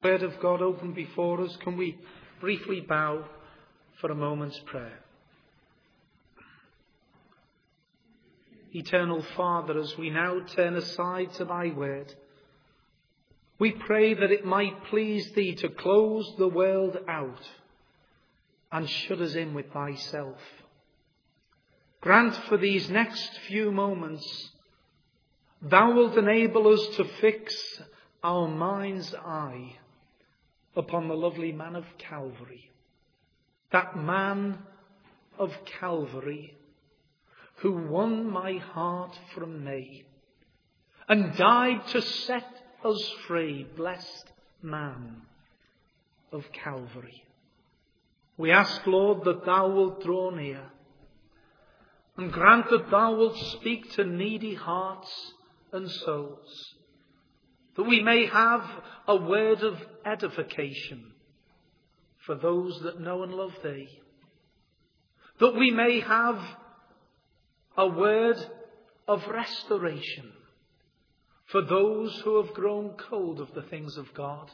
Word of God open before us, can we briefly bow for a moment's prayer? Eternal Father, as we now turn aside to thy word, we pray that it might please thee to close the world out and shut us in with thyself. Grant for these next few moments, thou wilt enable us to fix our mind's eye upon the lovely man of Calvary. That man of Calvary who won my heart from me and died to set us free, blessed man of Calvary. We ask, Lord, that thou wilt draw near and grant that thou wilt speak to needy hearts and souls, that we may have a word of edification for those that know and love thee, that we may have a word of restoration for those who have grown cold of the things of God,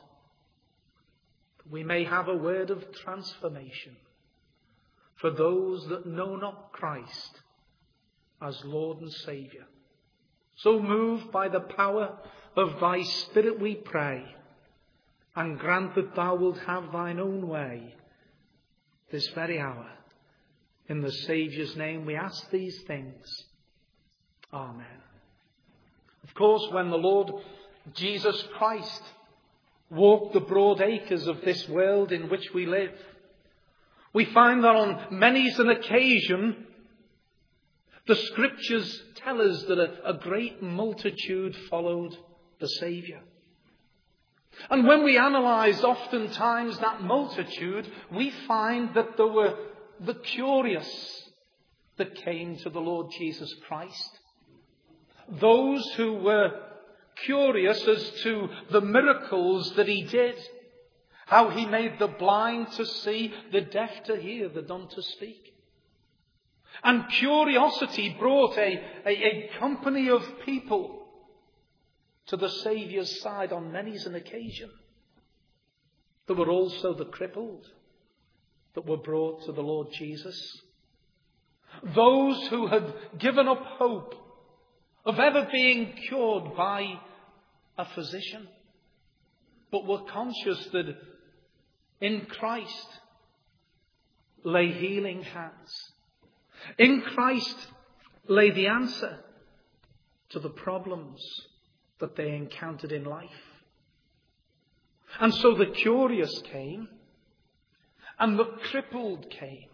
that we may have a word of transformation for those that know not Christ as Lord and Saviour. So moved by the power of thy Spirit we pray, and grant that thou wilt have thine own way this very hour. In the Saviour's name we ask these things. Amen. Of course, when the Lord Jesus Christ walked the broad acres of this world in which we live, we find that on many an occasion the Scriptures tell us that a great multitude followed the Saviour. And when we analyse oftentimes that multitude, we find that there were the curious that came to the Lord Jesus Christ. Those who were curious as to the miracles that he did. How he made the blind to see, the deaf to hear, the dumb to speak. And curiosity brought a company of people to the Saviour's side on many an occasion. There were also the crippled that were brought to the Lord Jesus. Those who had given up hope of ever being cured by a physician, but were conscious that in Christ lay healing hands. In Christ lay the answer to the problems that they encountered in life. And so the curious came, and the crippled came.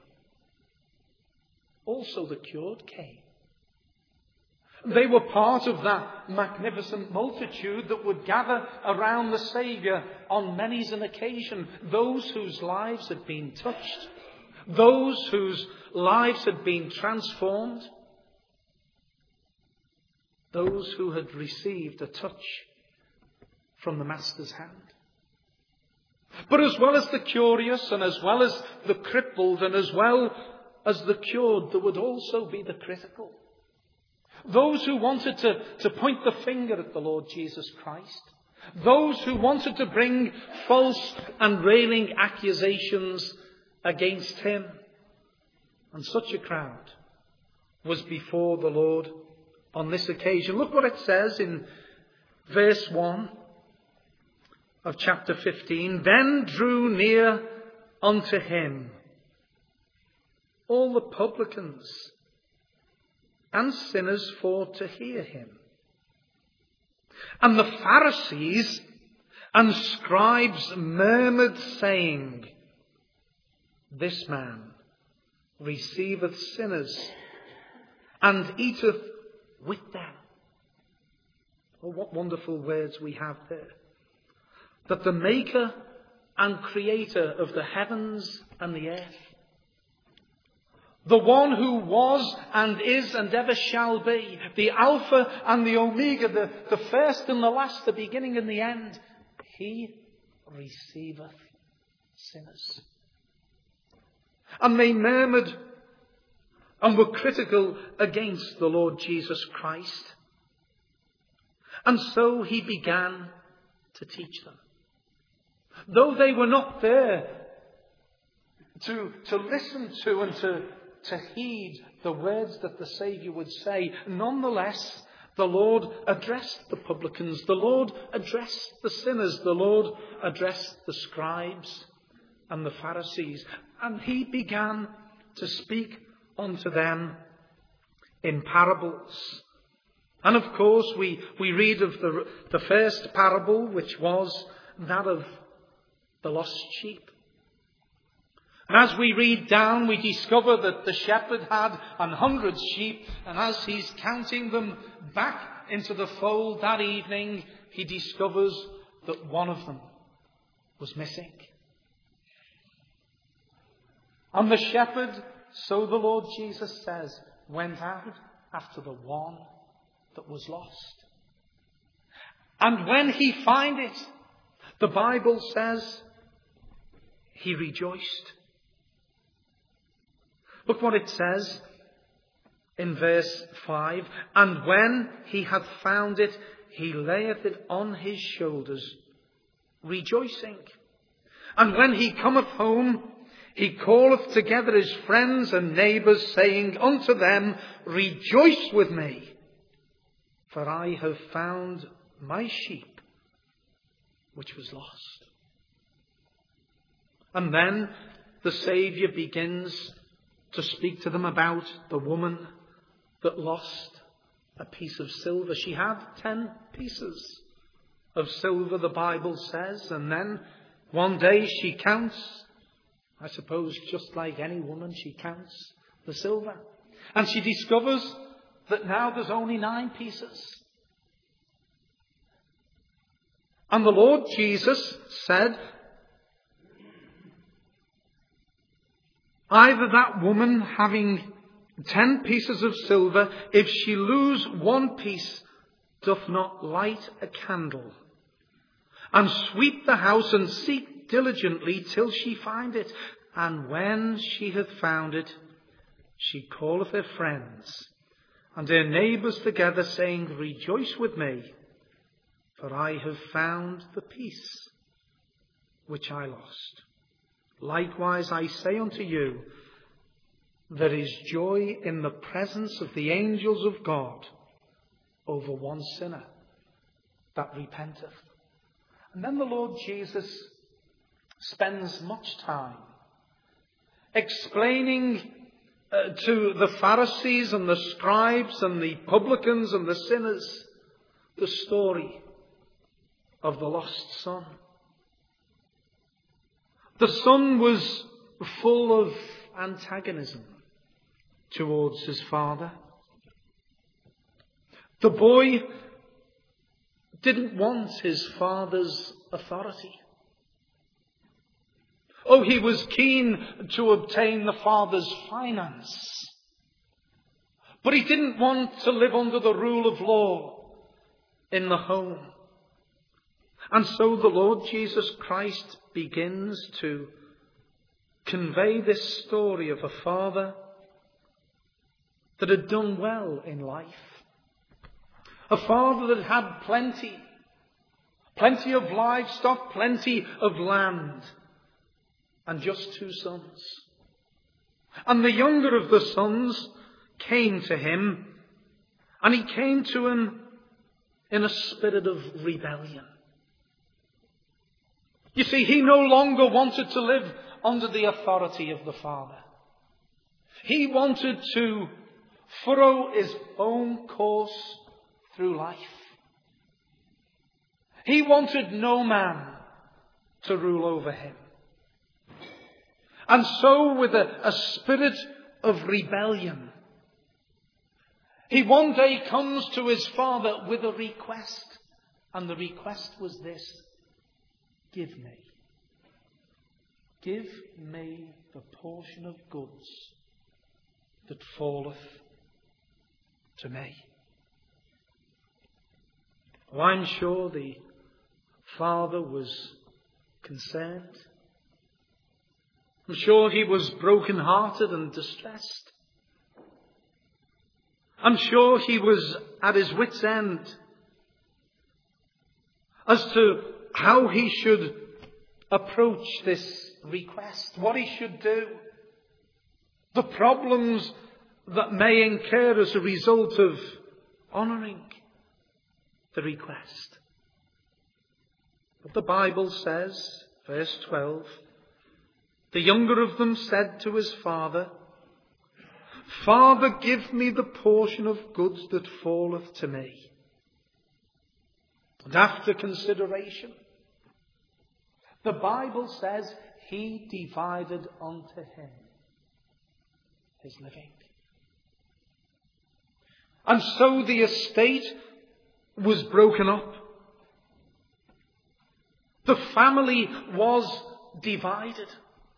Also the cured came. They were part of that magnificent multitude that would gather around the Saviour on many an occasion. Those whose lives had been touched. Those whose lives had been transformed. Those who had received a touch from the Master's hand. But as well as the curious, and as well as the crippled, and as well as the cured, there would also be the critical. Those who wanted to point the finger at the Lord Jesus Christ. Those who wanted to bring false and railing accusations against him. And such a crowd was before the Lord on this occasion. Look what it says in verse 1 of chapter 15. Then drew near unto him all the publicans and sinners for to hear him. And the Pharisees and scribes murmured, saying, This man receiveth sinners and eateth with them. Oh, what wonderful words we have there. That the maker and creator of the heavens and the earth, the one who was and is and ever shall be, the Alpha and the Omega, the first and the last, the beginning and the end, he receiveth sinners. And they murmured and were critical against the Lord Jesus Christ. And so he began to teach them. Though they were not there to listen to and to heed the words that the Saviour would say, nonetheless, the Lord addressed the publicans, the Lord addressed the sinners, the Lord addressed the scribes and the Pharisees, and he began to speak unto them in parables. And of course, we read of the first parable, which was that of the lost sheep. And as we read down, we discover that the shepherd had 100 sheep, and as he's counting them back into the fold that evening, he discovers that one of them was missing. And the shepherd, so the Lord Jesus says, went out after the one that was lost. And when he found it, the Bible says, he rejoiced. Look what it says in verse 5. And when he had found it, he layeth it on his shoulders, rejoicing. And when he cometh home, he calleth together his friends and neighbours, saying unto them, rejoice with me, for I have found my sheep which was lost. And then the Saviour begins to speak to them about the woman that lost a piece of silver. She had 10 pieces of silver, the Bible says, and then one day she counts, I suppose just like any woman, she counts the silver. And she discovers that now there's only 9 pieces. And the Lord Jesus said, either that woman having 10 pieces of silver, if she lose 1 piece, doth not light a candle, and sweep the house, and seek diligently till she find it. And when she hath found it, she calleth her friends and her neighbours together, saying, rejoice with me, for I have found the piece which I lost. Likewise, I say unto you, there is joy in the presence of the angels of God over one sinner that repenteth. And then the Lord Jesus spends much time explaining to the Pharisees and the scribes and the publicans and the sinners the story of the lost son. The son was full of antagonism towards his father. The boy didn't want his father's authority. Oh, he was keen to obtain the father's finance. But he didn't want to live under the rule of law in the home. And so the Lord Jesus Christ begins to convey this story of a father that had done well in life. A father that had plenty of livestock, plenty of land, and just 2 sons. And the younger of the sons came to him, and he came to him in a spirit of rebellion. You see, he no longer wanted to live under the authority of the father. He wanted to furrow his own course through life. He wanted no man to rule over him. And so, with a spirit of rebellion, he one day comes to his father with a request. And the request was this: give me the portion of goods that falleth to me. Oh, I'm sure the father was concerned. I'm sure he was broken-hearted and distressed. I'm sure he was at his wit's end as to how he should approach this request, what he should do, the problems that may incur as a result of honouring the request. But the Bible says, verse 12, the younger of them said to his father, Father, give me the portion of goods that falleth to me. And after consideration, the Bible says he divided unto him his living. And so the estate was broken up. The family was divided.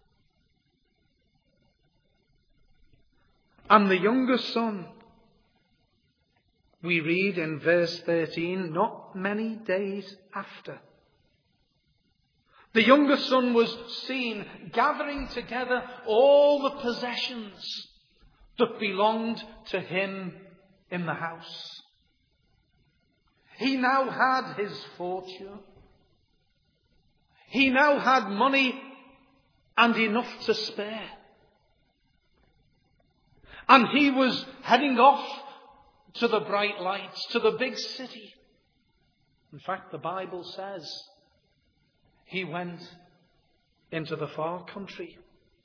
And the younger son, we read in verse 13, not many days after, the younger son was seen gathering together all the possessions that belonged to him in the house. He now had his fortune. He now had money and enough to spare. And he was heading off to the bright lights, to the big city. In fact, the Bible says he went into the far country.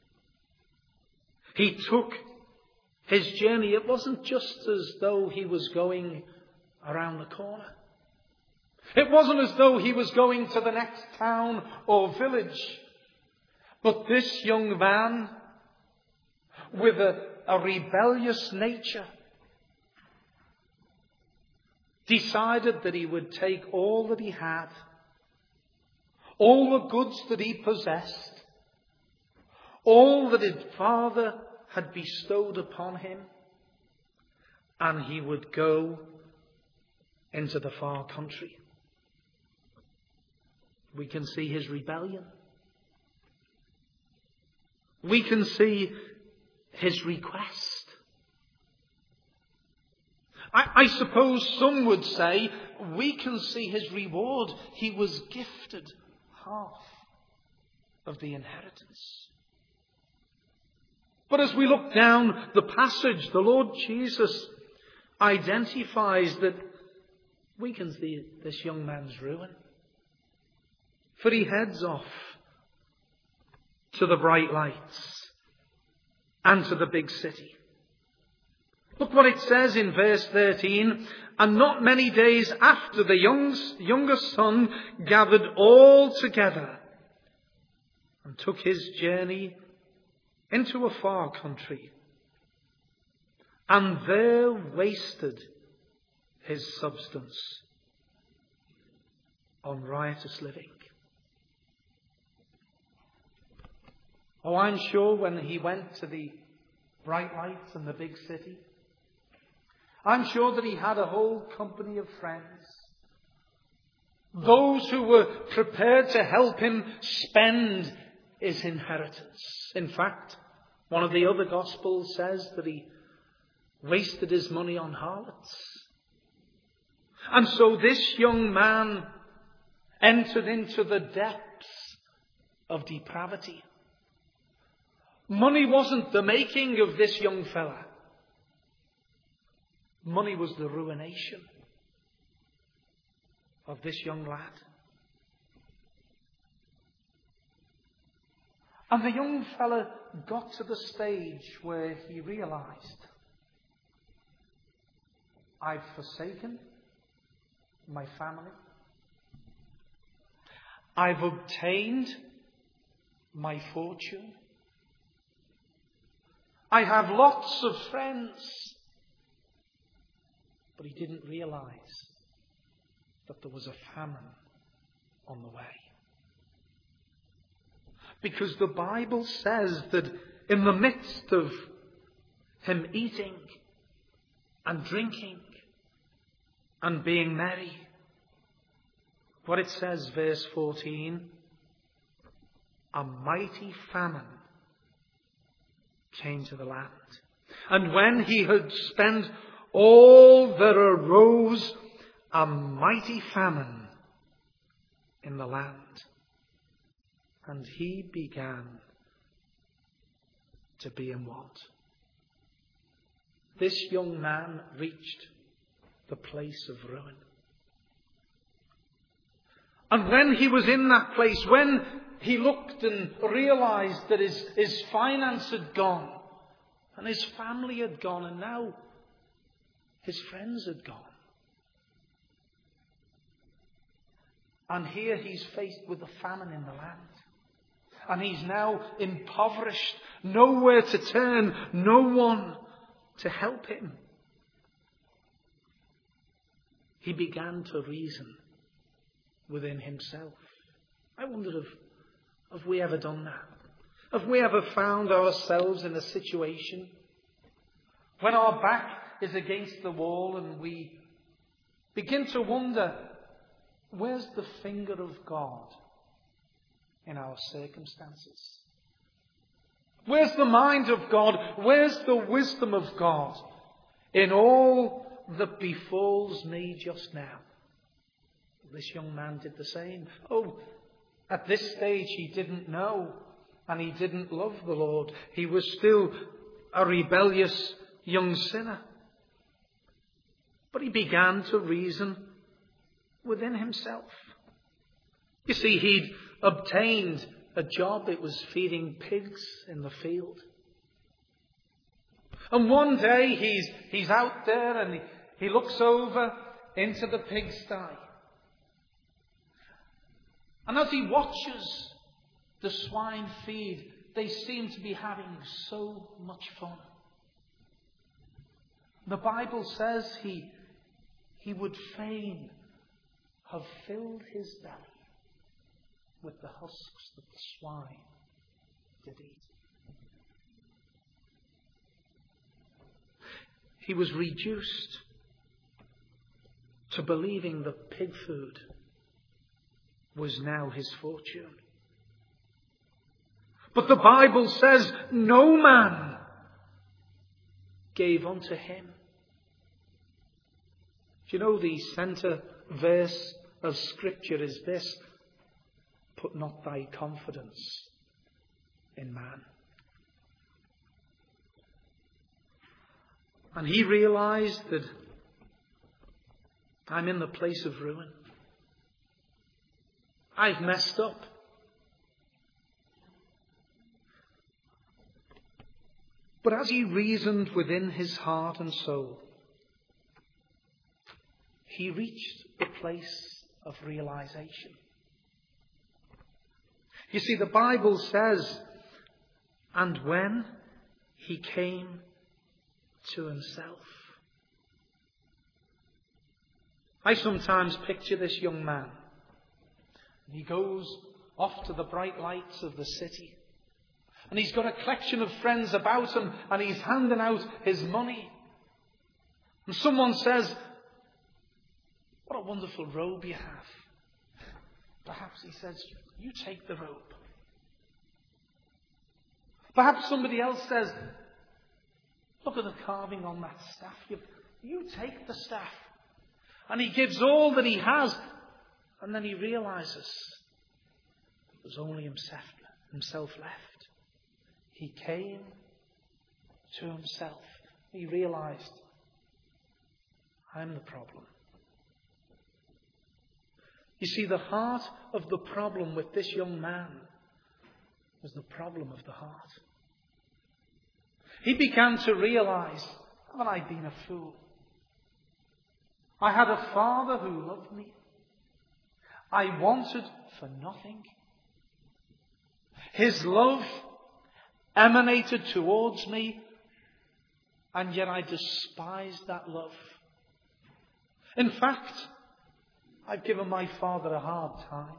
He took his journey. It wasn't just as though he was going around the corner. It wasn't as though he was going to the next town or village. But this young man, with a rebellious nature, decided that he would take all that he had, all the goods that he possessed, all that his father had bestowed upon him, and he would go into the far country. We can see his rebellion. We can see his request. I suppose some would say we can see his reward. He was gifted half of the inheritance. But as we look down the passage, the Lord Jesus identifies that we can see this young man's ruin. For he heads off to the bright lights and to the big city. Look what it says in verse 13. And not many days after, the younger son gathered all together and took his journey into a far country, and there wasted his substance on riotous living. Oh, I'm sure when he went to the bright lights and the big city, I'm sure that he had a whole company of friends. Those who were prepared to help him spend his inheritance. In fact, one of the other Gospels says that he wasted his money on harlots. And so this young man entered into the depths of depravity. Money wasn't the making of this young fella. Money was the ruination of this young lad. And the young fella got to the stage where he realized, I've forsaken my family. I've obtained my fortune. I have lots of friends. But he didn't realize that there was a famine on the way. Because the Bible says that in the midst of him eating and drinking and being merry, what it says, verse 14, a mighty famine came to the land. And when he had spent all, there arose a mighty famine in the land. and he began to be in want. This young man reached the place of ruin. And when he was in that place, when he looked and realized that his finance had gone, and his family had gone, and now his friends had gone. And here he's faced with a famine in the land. And he's now impoverished, nowhere to turn, no one to help him. He began to reason within himself. I wonder have we ever done that? Have we ever found ourselves in a situation when our back is against the wall and we begin to wonder, where's the finger of God in our circumstances? Where's the mind of God? Where's the wisdom of God in all that befalls me just now? This young man did the same. Oh, at this stage he didn't know and he didn't love the Lord. He was still a rebellious young sinner. But he began to reason within himself. You see, he'd obtained a job. It was feeding pigs in the field. And one day he's out there and he looks over into the pigsty. And as he watches the swine feed, they seem to be having so much fun. The Bible says he would fain have filled his belly with the husks that the swine did eat. He was reduced to believing that pig food was now his fortune. But the Bible says no man gave unto him. Do you know the centre verse of Scripture is this? Put not thy confidence in man. And he realized that I'm in the place of ruin. I've messed up. But as he reasoned within his heart and soul, he reached the place of realization. You see, the Bible says, and when he came to himself. I sometimes picture this young man. He goes off to the bright lights of the city. And he's got a collection of friends about him and he's handing out his money. And someone says, what a wonderful robe you have. Perhaps he says, you take the robe. Perhaps somebody else says, look at the carving on that staff. You take the staff. And he gives all that he has. And then he realizes there's only himself left. He came to himself. He realized, I'm the problem. You see, the heart of the problem with this young man was the problem of the heart. He began to realize, haven't I been a fool? I had a father who loved me. I wanted for nothing. His love emanated towards me, and yet I despised that love. In fact, I've given my father a hard time.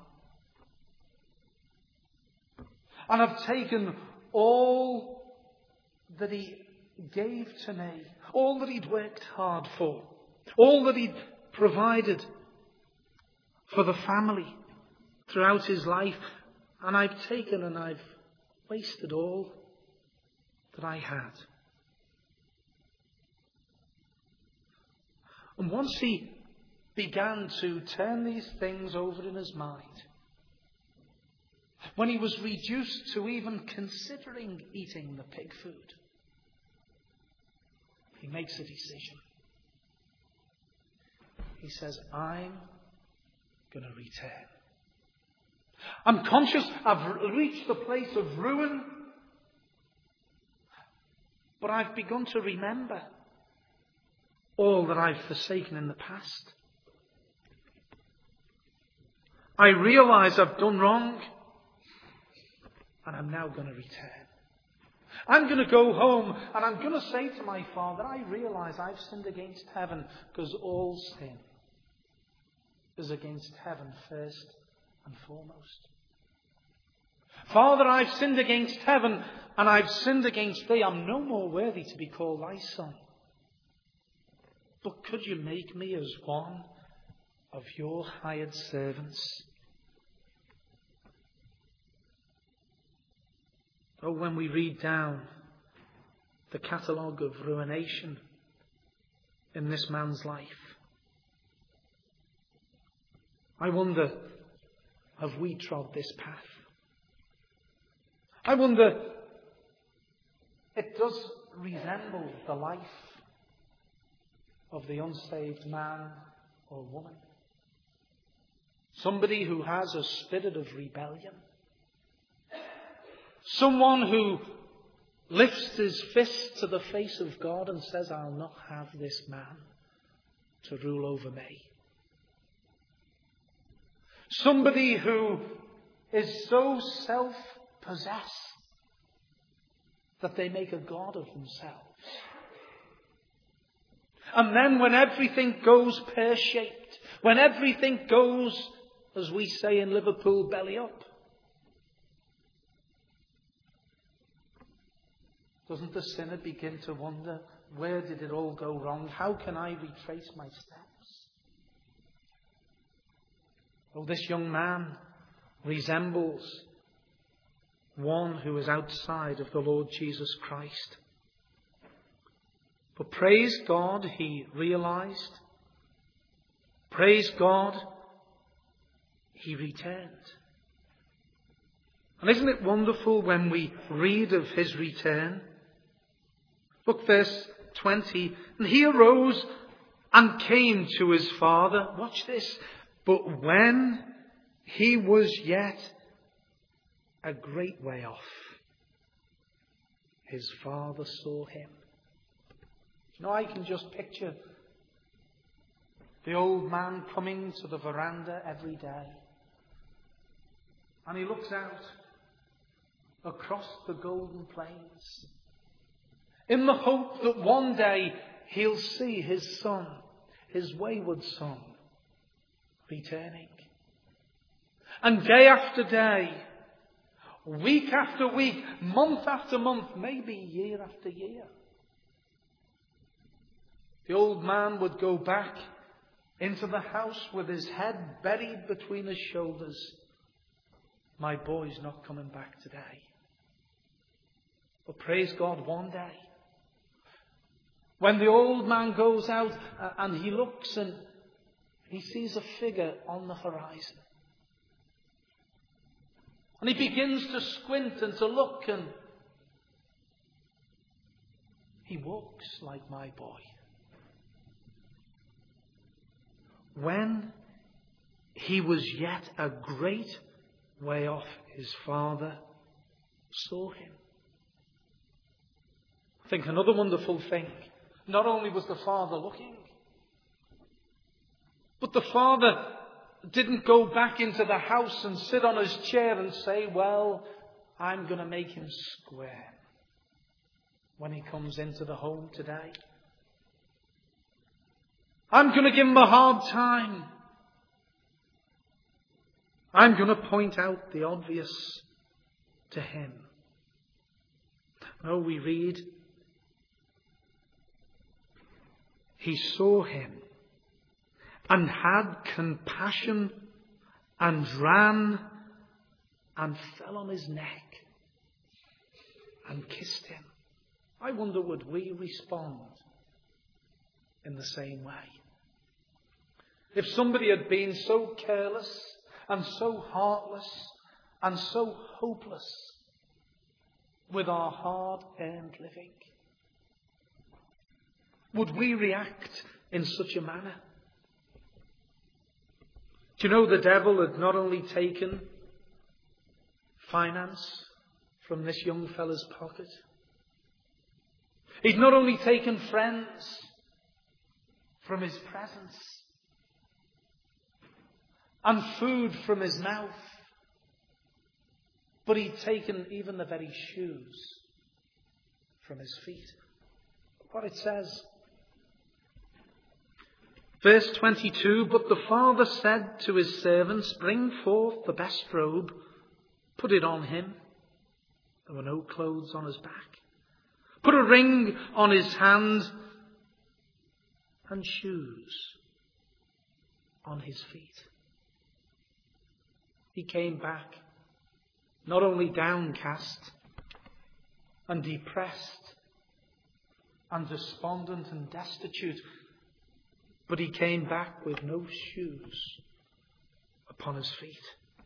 And I've taken all that he gave to me, all that he'd worked hard for, all that he'd provided for the family throughout his life, and I've taken and I've wasted all that I had. And once he began to turn these things over in his mind, when he was reduced to even considering eating the pig food, he makes a decision. He says, I'm going to return. I'm conscious I've reached the place of ruin, but I've begun to remember all that I've forsaken in the past. I realize I've done wrong, and I'm now going to return. I'm going to go home, and I'm going to say to my Father, I realize I've sinned against heaven, because all sin is against heaven first and foremost. Father, I've sinned against heaven, and I've sinned against thee. I'm no more worthy to be called thy son. But could you make me as one of your hired servants? Oh, when we read down the catalogue of ruination in this man's life, I wonder, have we trod this path? I wonder, it does resemble the life of the unsaved man or woman. Somebody who has a spirit of rebellion. Someone who lifts his fist to the face of God and says, I'll not have this man to rule over me. Somebody who is so self-possessed that they make a god of themselves. And then when everything goes pear-shaped, when everything goes, as we say in Liverpool, belly up, doesn't the sinner begin to wonder, where did it all go wrong? How can I retrace my steps? Oh, this young man resembles one who is outside of the Lord Jesus Christ. But praise God, he realized. Praise God, he returned. And isn't it wonderful when we read of his return? Look, verse 20. And he arose and came to his father. Watch this. But when he was yet a great way off, his father saw him. You know, I can just picture the old man coming to the veranda every day. And he looks out across the golden plains in the hope that one day he'll see his son, his wayward son, returning. And day after day, week after week, month after month, maybe year after year, the old man would go back into the house with his head buried between his shoulders. My boy's not coming back today. But praise God, one day, when the old man goes out and he looks and he sees a figure on the horizon. And he begins to squint and to look, and he walks like my boy. When he was yet a great way off, his father saw him. I think another wonderful thing, not only was the father looking, but the father didn't go back into the house and sit on his chair and say, well, I'm going to make him square when he comes into the home today. I'm going to give him a hard time. I'm going to point out the obvious to him. No, we read, he saw him and had compassion and ran and fell on his neck and kissed him. I wonder, would we respond in the same way? If somebody had been so careless and so heartless and so hopeless with our hard-earned living? Would we react in such a manner? Do you know the devil had not only taken finance from this young fella's pocket, he'd not only taken friends from his presence and food from his mouth, but he'd taken even the very shoes from his feet. What it says. Verse 22, but the father said to his servants, bring forth the best robe, put it on him. There were no clothes on his back. Put a ring on his hand and shoes on his feet. He came back not only downcast and depressed and despondent and destitute, but he came back with no shoes upon his feet.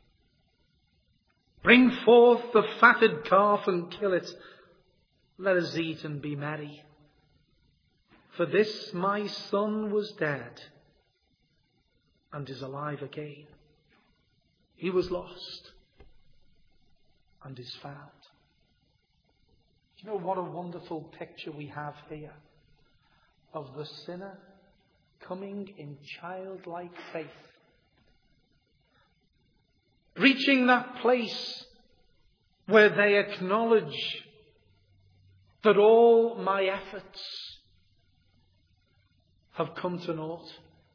Bring forth the fatted calf and kill it. Let us eat and be merry. For this my son was dead and is alive again. He was lost and is found. Do you know what a wonderful picture we have here of the sinner coming in childlike faith, reaching that place where they acknowledge that all my efforts have come to naught.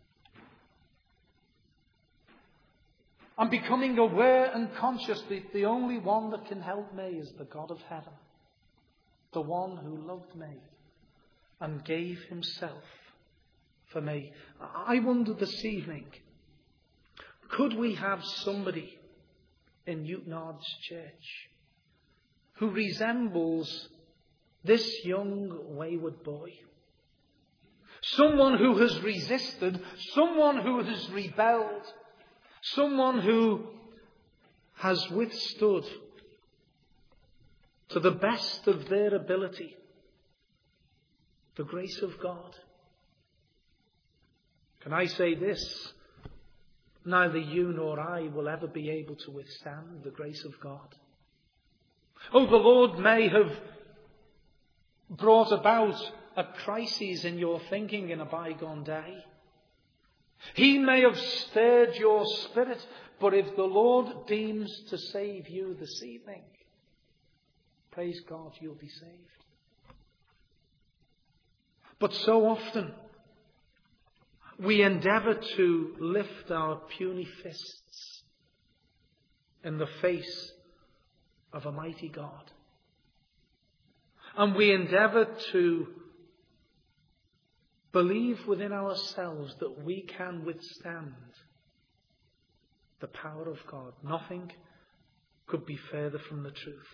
I'm becoming aware and conscious that the only one that can help me is the God of heaven, the one who loved me and gave himself for me. I wonder this evening, could we have somebody in Newtonard's church who resembles this young wayward boy? Someone who has resisted, someone who has rebelled, someone who has withstood to the best of their ability the grace of God. Can I say this? Neither you nor I will ever be able to withstand the grace of God. Oh, the Lord may have brought about a crisis in your thinking in a bygone day. He may have stirred your spirit, but if the Lord deems to save you this evening, praise God, you'll be saved. But so often, we endeavour to lift our puny fists in the face of a mighty God. And we endeavour to believe within ourselves that we can withstand the power of God. Nothing could be further from the truth.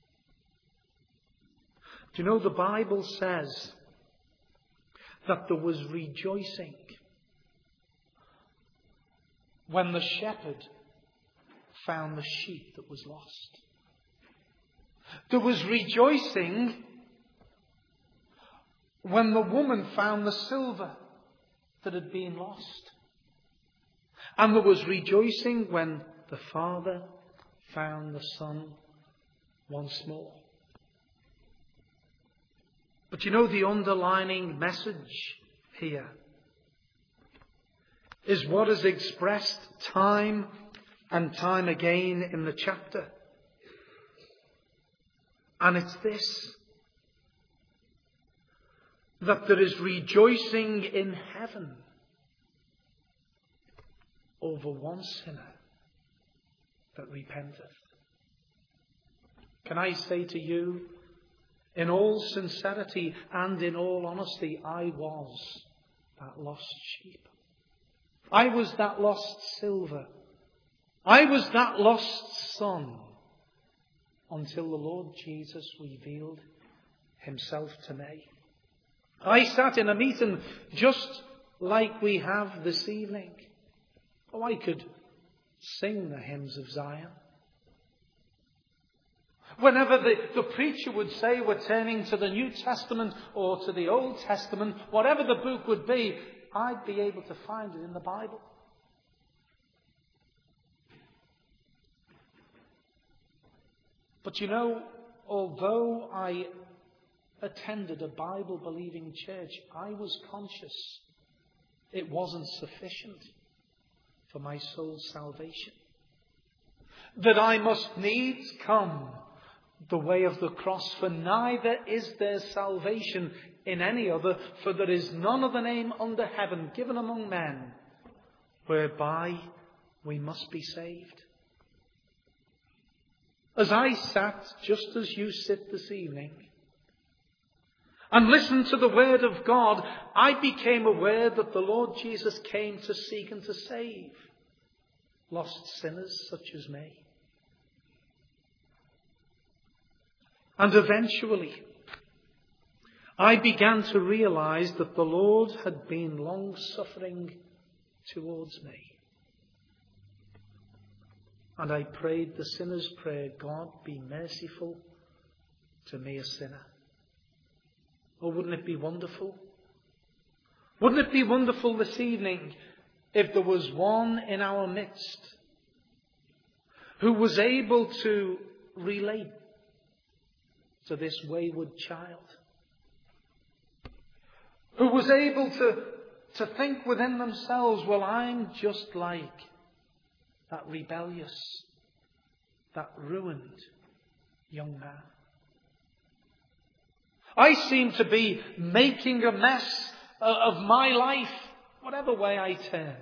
Do you know the Bible says that there was rejoicing when the shepherd found the sheep that was lost? There was rejoicing when the woman found the silver that had been lost. And there was rejoicing when the father found the son once more. But you know the underlining message here is what is expressed time and time again in the chapter. And it's this: that there is rejoicing in heaven over one sinner that repenteth. Can I say to you, in all sincerity and in all honesty, I was that lost sheep. I was that lost silver. I was that lost son until the Lord Jesus revealed himself to me. I sat in a meeting just like we have this evening. Oh, I could sing the hymns of Zion. Whenever the preacher would say we're turning to the New Testament or to the Old Testament, whatever the book would be, I'd be able to find it in the Bible. But you know, although I attended a Bible-believing church, I was conscious it wasn't sufficient for my soul's salvation. That I must needs come the way of the cross, for neither is there salvation in any other, for there is none other name under heaven given among men whereby we must be saved. As I sat, just as you sit this evening, and listened to the word of God, I became aware that the Lord Jesus came to seek and to save lost sinners such as me. And eventually, I began to realize that the Lord had been long-suffering towards me. And I prayed the sinner's prayer, God, be merciful to me, a sinner. Oh, wouldn't it be wonderful? Wouldn't it be wonderful this evening if there was one in our midst who was able to relate to this wayward child? Who was able to think within themselves, well, I'm just like that rebellious, that ruined young man. I seem to be making a mess of my life, whatever way I turn.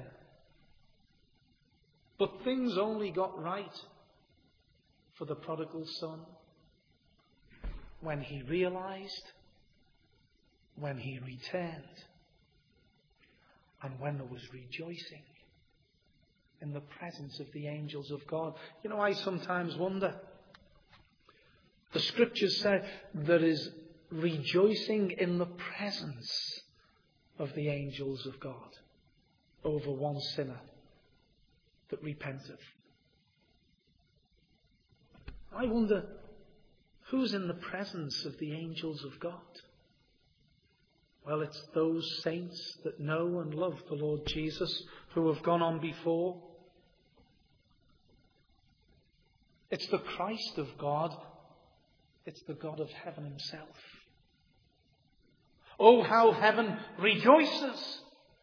But things only got right for the prodigal son when he realized, when he returned, and when there was rejoicing in the presence of the angels of God. You know, I sometimes wonder. The scriptures say there is rejoicing in the presence of the angels of God over one sinner that repenteth. I wonder, who's in the presence of the angels of God? Well, it's those saints that know and love the Lord Jesus who have gone on before. It's the Christ of God. It's the God of heaven himself. Oh, how heaven rejoices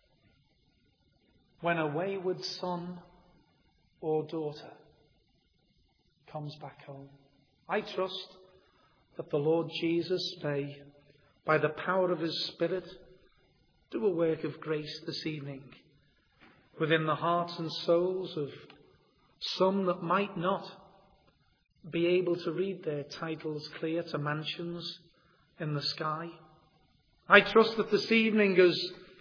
when a wayward son or daughter comes back home. I trust that the Lord Jesus may, by the power of his Spirit, do a work of grace this evening within the hearts and souls of some that might not be able to read their titles clear to mansions in the sky. I trust that this evening, as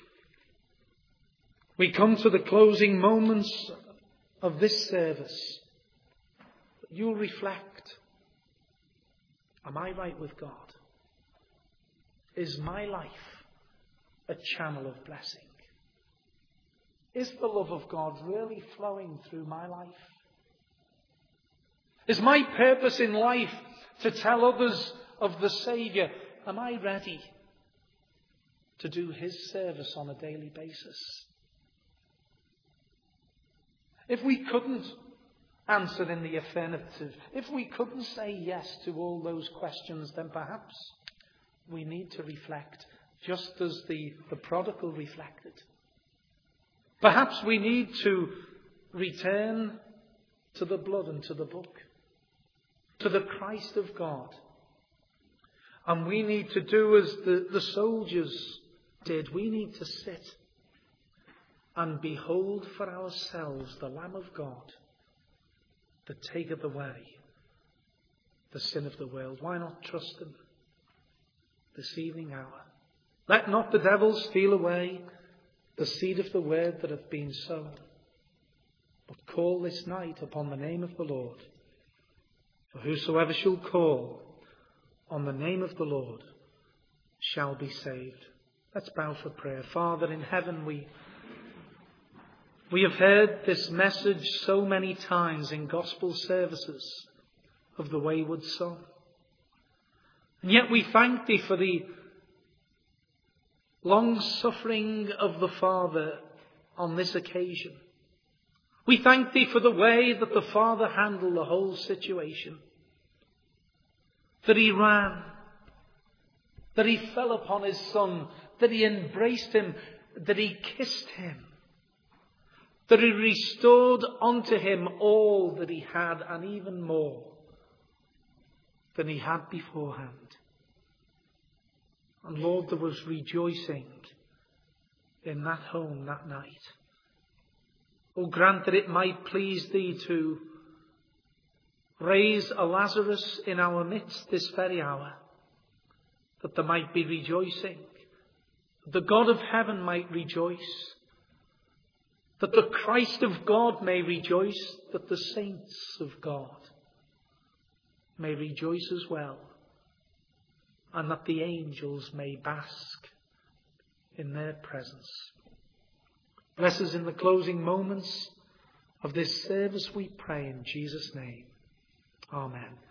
we come to the closing moments of this service, that you'll reflect, am I right with God? Is my life a channel of blessing? Is the love of God really flowing through my life? Is my purpose in life to tell others of the Saviour? Am I ready to do his service on a daily basis? If we couldn't answer in the affirmative, if we couldn't say yes to all those questions, then perhaps we need to reflect just as the prodigal reflected. Perhaps we need to return to the blood and to the book, to the Christ of God. And we need to do as the soldiers did. We need to sit and behold for ourselves the Lamb of God that taketh away the sin of the world. Why not trust him this evening hour? Let not the devil steal away the seed of the word that hath been sown, but call this night upon the name of the Lord. For whosoever shall call on the name of the Lord shall be saved. Let's bow for prayer. Father in heaven, we have heard this message so many times in gospel services of the wayward son. And yet we thank thee for the long suffering of the Father on this occasion. We thank thee for the way that the Father handled the whole situation. That he ran, that he fell upon his son, that he embraced him, that he kissed him, that he restored unto him all that he had and even more than he had beforehand. And Lord, there was rejoicing in that home that night. Oh, grant that it might please thee to raise a Lazarus in our midst this very hour, that there might be rejoicing, that the God of heaven might rejoice, that the Christ of God may rejoice, that the saints of God may rejoice as well, and that the angels may bask in their presence. Bless us in the closing moments of this service, we pray in Jesus' name. Amen.